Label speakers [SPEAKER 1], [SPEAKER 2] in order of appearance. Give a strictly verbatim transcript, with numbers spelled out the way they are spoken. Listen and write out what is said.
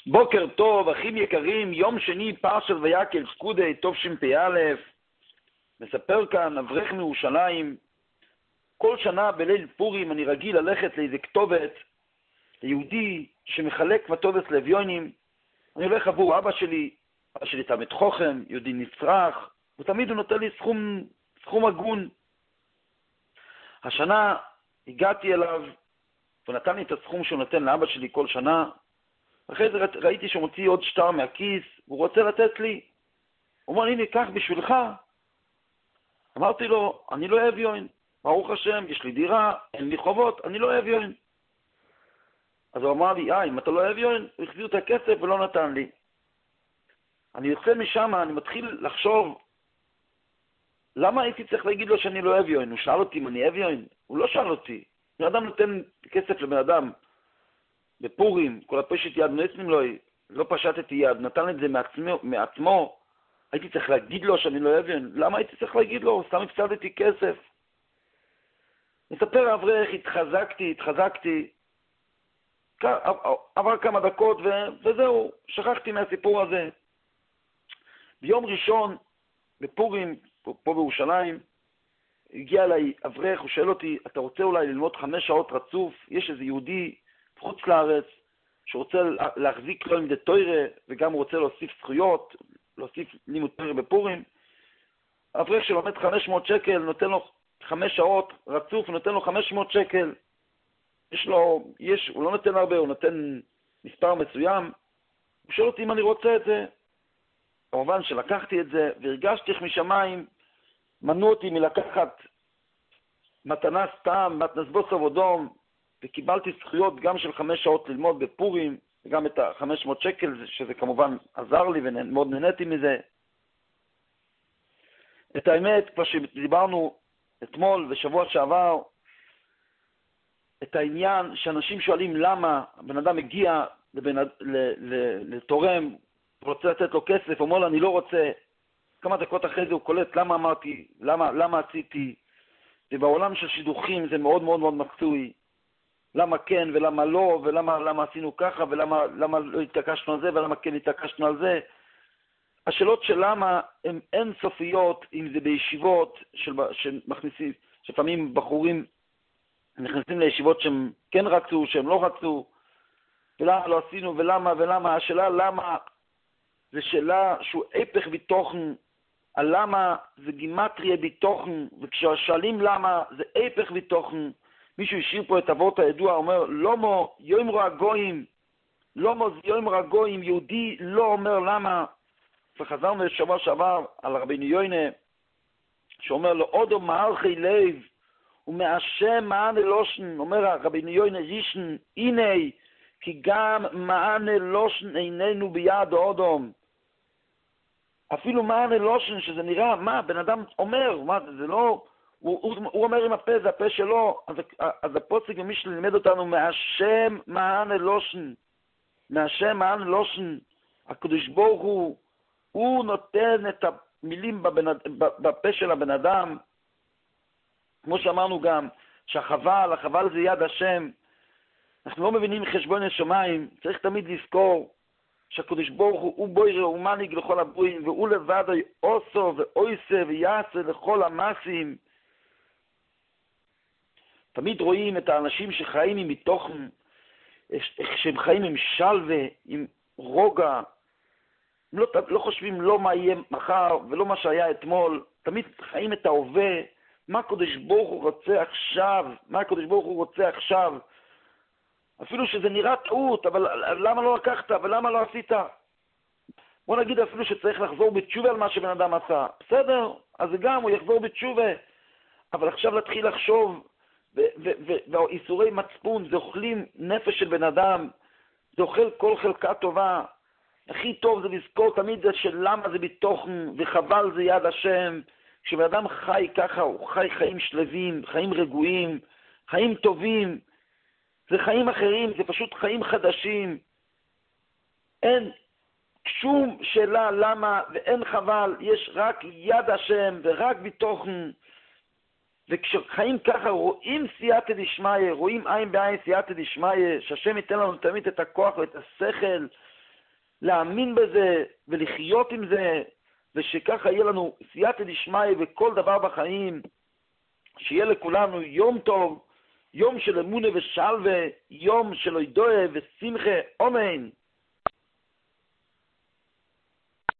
[SPEAKER 1] בוקר טוב, אחים יקרים, יום שני פרשת ויקל פקודי, טוב שמפ"א. מספר כאן אברך מירושלים, כל שנה בליל פורים אני רגיל ללכת לאיזה כתובת, ליהודי שמחלק כתובת לאביונים. אני הולך עבור אבא שלי, אבא שלי תלמיד חוכם, יהודי נצרך, ותמיד הוא נותן לי סכום, סכום הגון. השנה הגעתי אליו, ונתן לי את הסכום שהוא נותן לאבא שלי כל שנה. אחרי זה ראיתי שהוא מוציא עוד שטר מהכיס, והוא רוצה לתת לי. הוא אומר לי, הנה, קח בשבילך. אמרתי לו, אני לא אוהב יוין. ברוך השם, יש לי דירה, אין לי חובות, אני לא אוהב יוין. אז הוא אמר לי, אה, אם אתה לא אוהב יוין, הוא החזיר את הכסף ולא נתן לי. אני יוצא משם, אני מתחיל לחשוב, למה הייתי צריך להגיד לו שאני לא אוהב יוין? הוא שאל אותי אם אני אוהב יוין? הוא לא שאל אותי. בן אדם נותן כסף לבן אדם. בפורים, כל הפשט יד נצנים לו, לא פשטתי יד, נתן את זה מעצמו, מעצמו. הייתי צריך להגיד לו שאני לא אוהב יוין. למה הייתי צריך להגיד לו? סתם הפסדתי כסף. מספר אברך, התחזקתי, התחזקתי. עבר כמה דקות ו... וזהו, שכחתי מהסיפור הזה. ביום ראשון, בפורים, פה, פה בירושלים, הגיע אליי אברך, הוא שואל אותי, אתה רוצה אולי ללמוד חמש שעות רצוף? יש איזה יהודי חוץ לארץ שרוצה להחזיק לו עם דה תוירה, וגם הוא רוצה להוסיף זכויות, להוסיף לימוד תוירה בפורים. אברך שלומד חמש מאות שקל, נותן לו חמש שעות רצוף, נותן לו חמש מאות שקל. יש לו, יש, הוא לא נותן הרבה, הוא נותן מספר מסוים. הוא שואל אותי אם אני רוצה את זה. כמובן שלקחתי את זה, והרגשתי איך משמיים מנעו אותי מלקחת מתנה סתם, מתנס בוסר ודום, וקיבלתי זכויות גם של חמש שעות ללמוד בפורים, וגם את ה-חמש מאות שקל, שזה כמובן עזר לי ומאוד נהניתי מזה. את האמת, כבר שדיברנו אתמול ושבוע שעבר, את העניין שאנשים שואלים למה בן אדם מגיע לבן, ל, ל, לתורם, רוצה לתת לו כסף, אומר לו אני לא רוצה, כמה דקות אחרי זה הוא קולט למה אמרתי, למה, למה עשיתי, ובעולם של שידוכים זה מאוד מאוד מאוד מקצועי, למה כן ולמה לא, ולמה למה עשינו ככה, ולמה למה לא התעקשנו על זה, ולמה כן התעקשנו על זה. השאלות של למה הן אין סופיות, אם זה בישיבות של, שמכניסים, שפעמים בחורים נכנסים לישיבות שהם כן רצו, שהם לא רצו, ולמה לא עשינו, ולמה ולמה. השאלה למה זה שאלה שהוא הפך בתוכן, הלמה זה גימטריה בתוכן, וכששואלים למה זה הפך בתוכן. מישהו השאיר פה את אבות הידוע, אומר, לא מו יאמרו הגויים, לא מו יאמרו הגויים, יהודי לא אומר למה. וחזרנו לשבוע שעבר על רבינו יוינה, שאומר לו, עודו מערכי לב, ומהשם מענה לושן, אומר רבינו יוינה רישן, הנה, כי גם מענה לושן איננו ביד אודום. אפילו מענה לושן, שזה נראה, מה, בן אדם אומר, מה, זה לא... הוא, הוא, הוא אומר עם הפה, זה הפה שלו, אז, אז הפוסק ומי שלימד אותנו, מהשם מען אלושן, מהשם מען אלושן, הקדוש ברוך הוא, הוא נותן את המילים בבן, בפה של הבן אדם, כמו שאמרנו גם, שהחבל, החבל זה יד השם, אנחנו לא מבינים חשבון השמיים, צריך תמיד לזכור, שהקדוש ברוך הוא, הוא בוירה, הוא מנהיג לכל הברואים, והוא לבד עושו ואויסה ויעשה לכל המעשים. תמיד רואים את האנשים שחיים עם מתוכן, איך שהם חיים עם שלווה, עם רוגע, הם לא, לא חושבים לא מה יהיה מחר ולא מה שהיה אתמול, תמיד חיים את ההווה, מה הקדוש ברוך הוא רוצה עכשיו, מה הקדוש ברוך הוא רוצה עכשיו, אפילו שזה נראה טעות, אבל למה לא לקחת ולמה לא עשית? בוא נגיד אפילו שצריך לחזור בתשובה על מה שבן אדם עשה, בסדר, אז גם הוא יחזור בתשובה, אבל עכשיו להתחיל לחשוב, והאיסורי מצפון, זה אוכלים נפש של בן אדם, זה אוכל כל חלקה טובה. הכי טוב זה לזכור תמיד זה של למה זה בתוכן, וחבל זה יד השם. כשבן אדם חי ככה, הוא חי חיים שלווים, חיים רגועים, חיים טובים. זה חיים אחרים, זה פשוט חיים חדשים. אין שום שאלה למה ואין חבל, יש רק יד השם ורק בתוכן. וכשחיים ככה רואים סייעתא דשמיא, רואים עין בעין סייעתא דשמיא, שהשם ייתן לנו תמיד את הכוח ואת השכל להאמין בזה ולחיות עם זה, ושככה יהיה לנו סייעתא דשמיא וכל דבר בחיים, שיהיה לכולנו יום טוב, יום של אמונה ושלווה, יום של הודיה ושמחה, אמן.